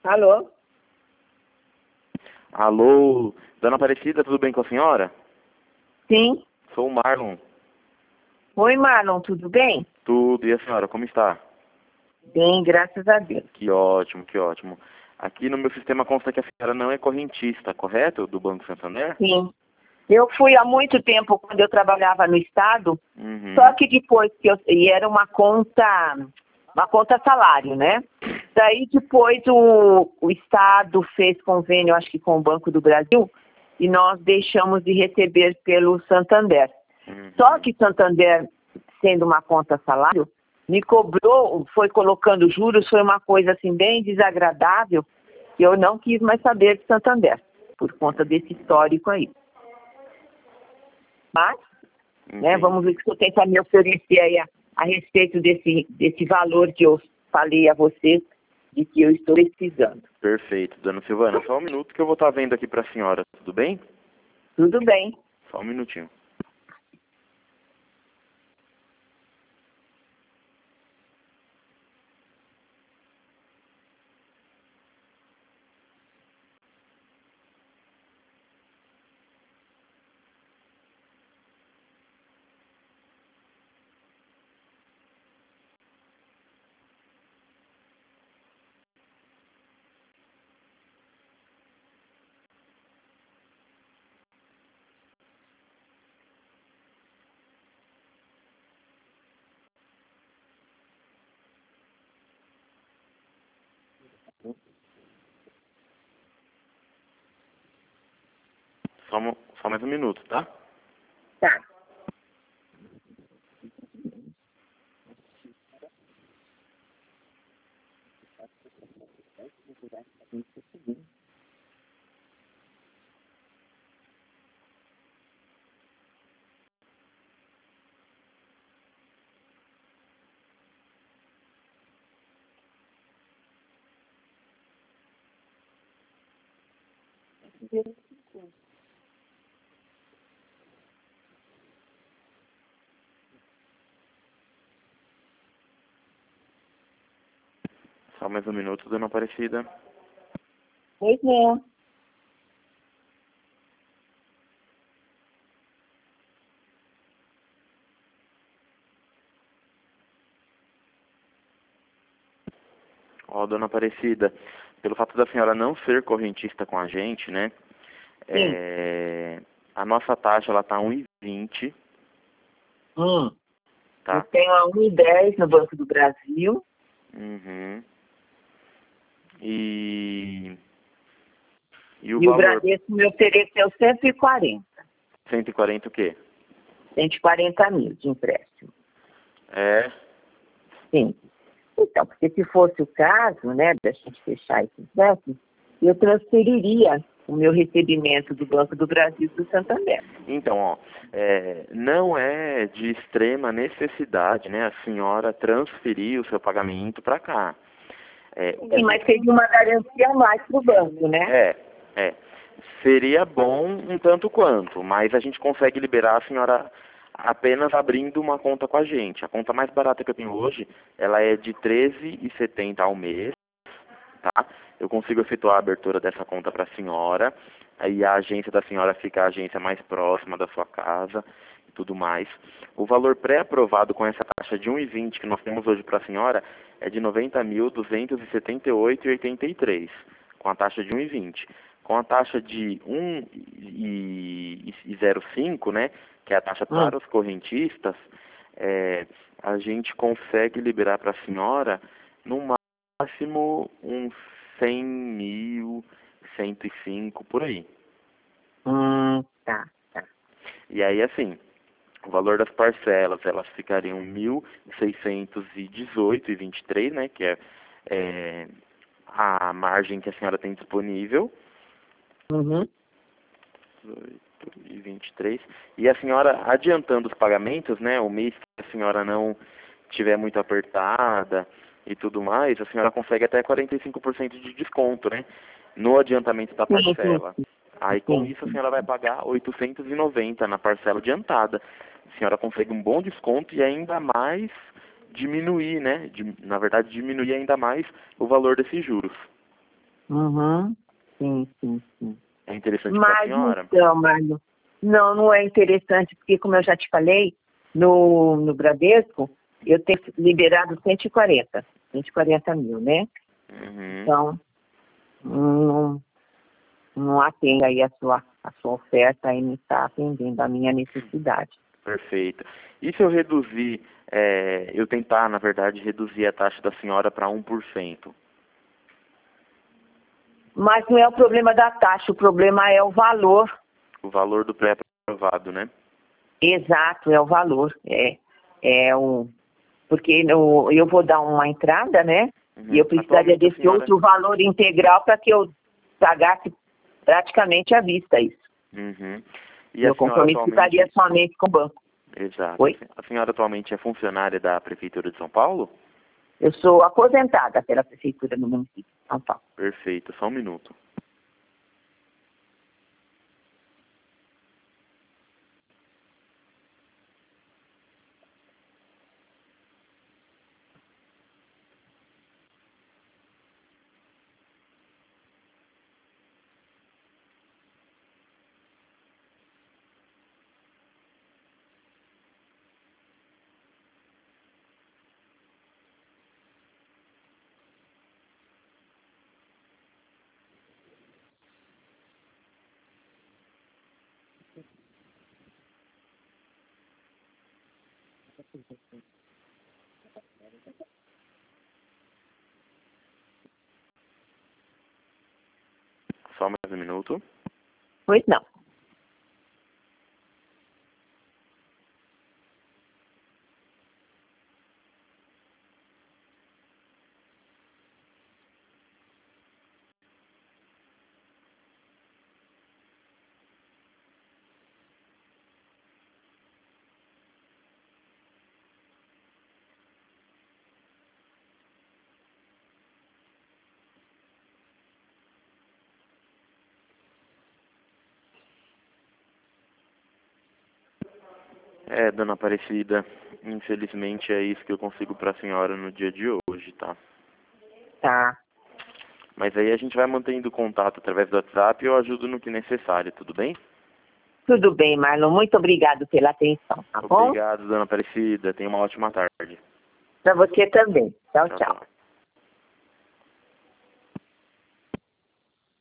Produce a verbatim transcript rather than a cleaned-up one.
Alô? Alô, dona Aparecida, tudo bem com a senhora? Sim. Sou o Marlon. Oi, Marlon, tudo bem? Tudo, e a senhora, como está? Bem, graças a Deus. Que ótimo, que ótimo. Aqui no meu sistema consta que a senhora não é correntista, correto? Do Banco Santander? Sim. Eu fui há muito tempo, quando eu trabalhava no Estado, Uhum. só que depois que eu... E era uma conta, uma conta salário, né? Daí depois o, o Estado fez convênio, acho que com o Banco do Brasil, e nós deixamos de receber pelo Santander. Uhum. Só que Santander, sendo uma conta salário, me cobrou, foi colocando juros, foi uma coisa assim bem desagradável, que eu não quis mais saber de Santander, por conta desse histórico aí. Mas, né, vamos ver o que você tem para me oferecer aí a, a respeito desse, desse valor que eu falei a você, de que eu estou precisando. Perfeito, dona Silvana, só um minuto que eu vou estar vendo aqui para a senhora, tudo bem? Tudo bem. Só um minutinho. Só, um- só mais um minuto, tá? Tá. Só mais um minuto, dona Aparecida. Pois é. Ó, dona Aparecida, pelo fato da senhora não ser correntista com a gente, né? Sim. É, a nossa taxa, ela tá um e vinte, Hum. Eu tá? tenho a um e dez no Banco do Brasil. Uhum. E, e o E o valor, Bradesco me ofereceu cento e quarenta. cento e quarenta o quê? cento e quarenta mil de empréstimo. É, Sim. Então, porque se fosse o caso, né, da gente fechar esse empréstimo, eu transferiria o meu recebimento do Banco do Brasil para o Santander. então, ó, é, não é de extrema necessidade, né, a senhora transferir o seu pagamento para cá. É, o que Sim, a mas gente- seria uma garantia a mais para o banco, né? é, é. Seria bom um tanto quanto, mas a gente consegue liberar a senhora apenas abrindo uma conta com a gente. A conta mais barata que eu tenho hoje, ela é de treze reais e setenta centavos ao mês, tá? Eu consigo efetuar a abertura dessa conta para a senhora, aí a agência da senhora fica a agência mais próxima da sua casa e tudo mais. O valor pré-aprovado com essa taxa de um e vinte que nós temos hoje para a senhora é de noventa mil duzentos e setenta e oito reais e oitenta e três centavos, com a taxa de um e vinte. Com a taxa de um e zero cinco, né, que é a taxa Hum. para os correntistas, é, a gente consegue liberar para a senhora no máximo uns cem mil, cento e cinco, por aí. Hum, tá, tá. E aí, assim, o valor das parcelas, elas ficariam mil seiscentos e dezoito reais e vinte e três, né, que é, é a margem que a senhora tem disponível. Uhum. dezoito e vinte e três. E a senhora, adiantando os pagamentos, né, o mês que a senhora não tiver muito apertada e tudo mais, a senhora consegue até quarenta e cinco por cento de desconto, né, no adiantamento da Sim, sim, parcela. Aí com sim. isso a senhora vai pagar oitocentos e noventa na parcela adiantada. A senhora consegue um bom desconto e ainda mais diminuir, né, de, na verdade diminuir ainda mais o valor desses juros. Uhum. Sim, sim, sim. É interessante para a Mas senhora? então, Marlon, não, não é interessante, porque como eu já te falei, no, no Bradesco, eu tenho liberado cento e quarenta, cento e quarenta mil, né? Uhum. Então, não, não atende aí a sua, a sua oferta e não está atendendo a minha necessidade. Perfeito. E se eu reduzir, é, eu tentar, na verdade, reduzir a taxa da senhora para um por cento? Mas não é o problema da taxa, o problema é o valor. O valor do pré-aprovado, né? Exato, é o valor. É, é o, porque eu, eu vou dar uma entrada, né? Uhum. E eu precisaria Atualmente a desse senhora... outro valor integral para que eu pagasse praticamente à vista isso. Uhum. E a Meu senhora compromisso atualmente... ficaria somente com o banco. Exato. Oi? A senhora atualmente é funcionária da Prefeitura de São Paulo? Eu sou aposentada pela Prefeitura do município de São Paulo. Perfeito. Só um minuto. Só mais um minuto. Pois não. É, dona Aparecida, infelizmente é isso que eu consigo para a senhora no dia de hoje, tá? Tá. Mas aí a gente vai mantendo contato através do WhatsApp e eu ajudo no que necessário, tudo bem? Tudo bem, Marlon. Muito obrigado pela atenção, tá bom? Obrigado, dona Aparecida. Tenha uma ótima tarde. Para você também. Tchau, Tchau, tchau. tchau.